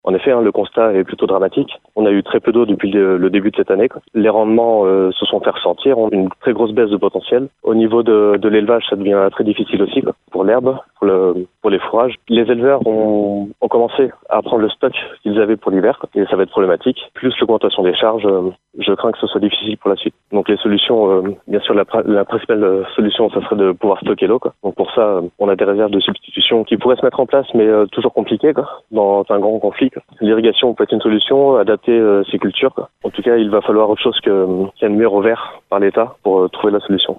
En effet, le constat est plutôt dramatique. On a eu très peu d'eau depuis le début de cette année. Les rendements se sont fait ressentir, on a une très grosse baisse de potentiel. Au niveau de l'élevage, ça devient très difficile aussi pour l'herbe, pour les fourrages. Les éleveurs ont commencé à prendre le stock qu'ils avaient pour l'hiver et ça va être problématique. Plus l'augmentation des charges, je crains que ce soit difficile pour la suite. Donc les solutions, bien sûr, la principale solution, ça serait de pouvoir stocker l'eau. Donc pour ça, on a des réserves de substitution qui pourraient se mettre en place, mais toujours compliquées dans un grand conflit. L'irrigation peut être une solution, adapter ces cultures. En tout cas, il va falloir autre chose qu'un mur au vert par l'État pour trouver la solution.